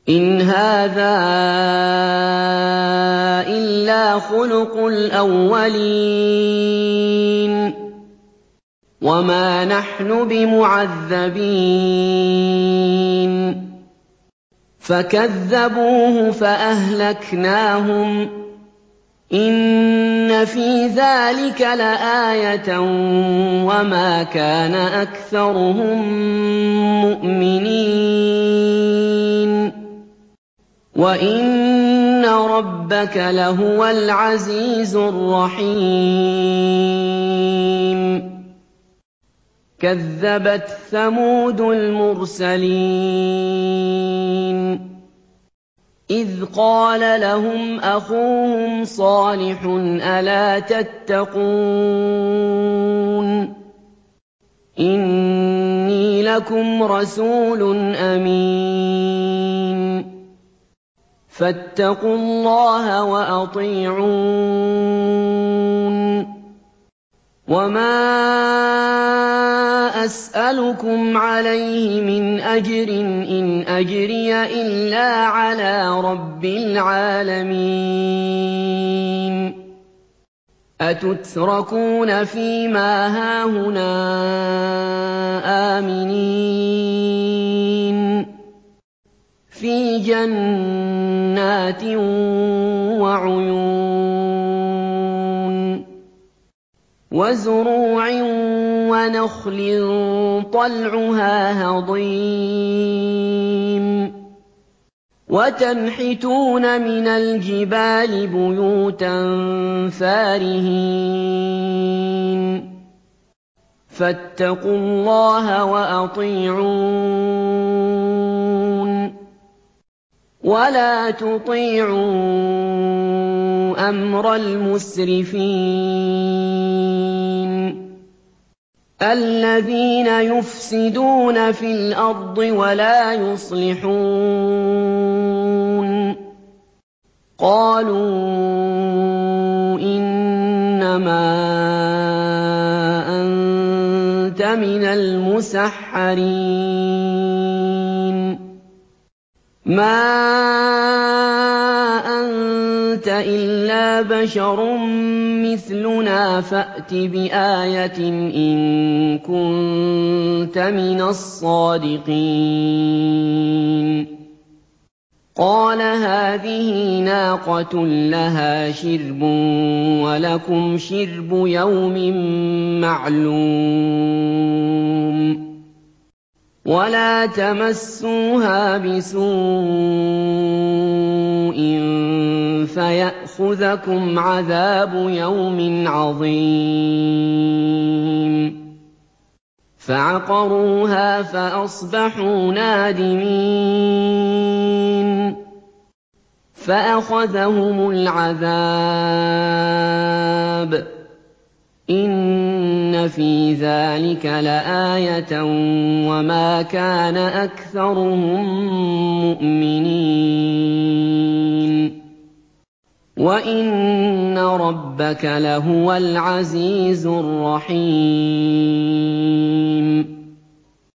إِنْ هَٰذَا إِلَّا خُلُقُ الْأَوَّلِينَ وَمَا نَحْنُ بِمُعَذَّبِينَ فَكَذَّبُوهُ فَأَهْلَكْنَاهُمْ ۗ إِنَّ فِي ذَٰلِكَ لَآيَةً وَمَا كَانَ أَكْثَرُهُم مُّؤْمِنِينَ وَإِنَّ رَبَّكَ لَهُوَ الْعَزِيزُ الرَّحِيمُ كَذَّبَتْ ثَمُودُ الْمُرْسَلِينَ إِذْ قَالَ لَهُمْ أَخُوهُمْ صَالِحٌ أَلَا تَتَّقُونَ إِنِّي لَكُمْ رَسُولٌ أَمِينٌ فَاتَّقُوا اللَّهَ وَأَطِيعُونِ وَمَا أَسْأَلُكُمْ عَلَيْهِ مِنْ أَجْرٍ إِنْ أَجْرِيَ إِلَّا عَلَىٰ رَبِّ الْعَالَمِينَ أَتُتْرَكُونَ فِي مَا هَاهُنَا آمِنِينَ فِي جَنَّاتٍ وَعُيُونٍ وَزُرُوعٍ وَنَخْلٍ طَلْعُهَا هَضِيمٌ وَتَنْحِتُونَ مِنَ الْجِبَالِ بُيُوتًا فَارِهِينَ فَاتَّقُوا اللَّهَ وَأَطِيعُونِ وَلَا تُطِيعُوا أَمْرَ الْمُسْرِفِينَ الَّذِينَ يُفْسِدُونَ فِي الْأَرْضِ وَلَا يُصْلِحُونَ قَالُوا إِنَّمَا أَنتَ مِنَ الْمُسَحَّرِينَ مَا أَنتَ إِلَّا بَشَرٌ مِّثْلُنَا فَأْتِ بِآيَةٍ إِن كُنتَ مِنَ الصَّادِقِينَ قَالَ هَٰذِهِ نَاقَةٌ لَّهَا شِرْبٌ وَلَكُمْ شِرْبُ يَوْمٍ مَّعْلُومٍ وَلَا تَمَسُّوهَا بِسُوءٍ فَيَأْخُذَكُمْ عَذَابُ يَوْمٍ عَظِيمٍ فَعَقَرُوهَا فَأَصْبَحُوا نَادِمِينَ فَأَخَذَهُمُ الْعَذَابُ إِنَّ فِي ذَٰلِكَ لَآيَةً وَمَا كَانَ أَكْثَرُهُم مُّؤْمِنِينَ وَإِنَّ رَبَّكَ لَهُوَ الْعَزِيزُ الرَّحِيمُ